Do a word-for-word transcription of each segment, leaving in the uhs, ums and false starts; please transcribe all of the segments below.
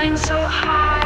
flying so high,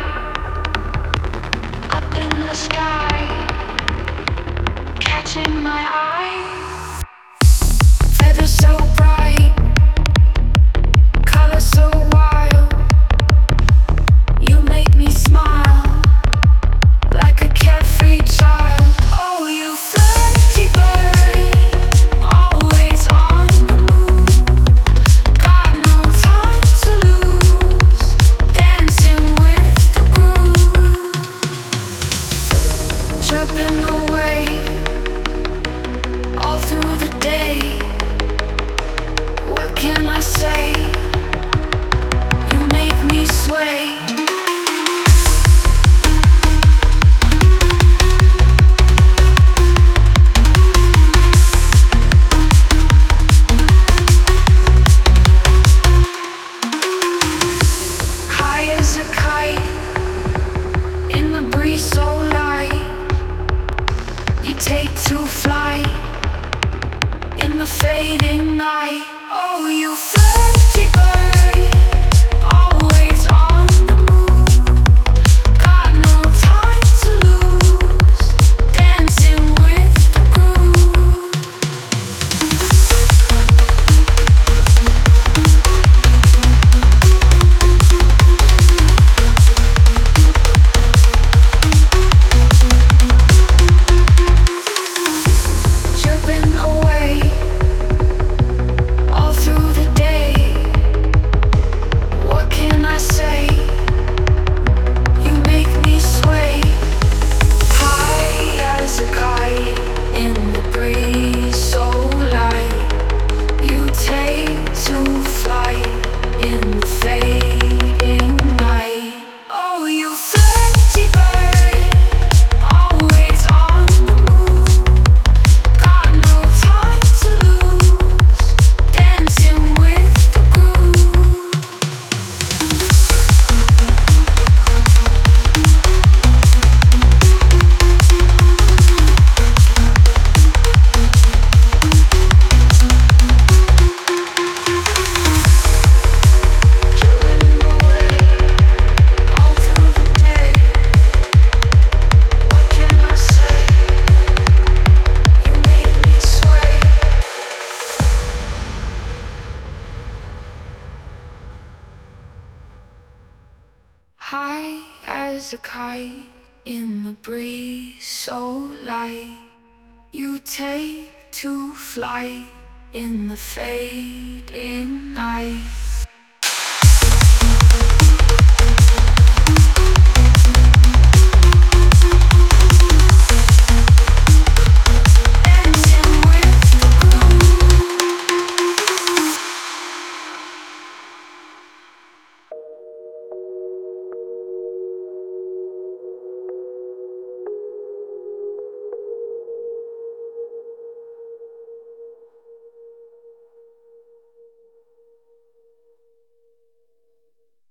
up in the sky, catching my eye. Feathers so bright, colors so wild. You make me smile like a carefree child. Oh, you flirty bird, always on the move. Got no time to lose, dancing with the groove. Chirping away all through the day. What can I say? You make me sway. High as a kite, in the breeze so light. You take to flight, in the fading night. Oh, you flirty bird, always on the move. Got no time to lose, dancing with the groove. Chirping away all through the day. What can I say? You make me sway. High as a kite, in the breeze so light. You take to flight, in the fading night. Oh, you flirty bird, always on the move. Got no time to lose, dancing with the groove. Chilling away all through the day. What can I say? You make me sway. High as a kite, in the breeze so light. You take to flight, in the fading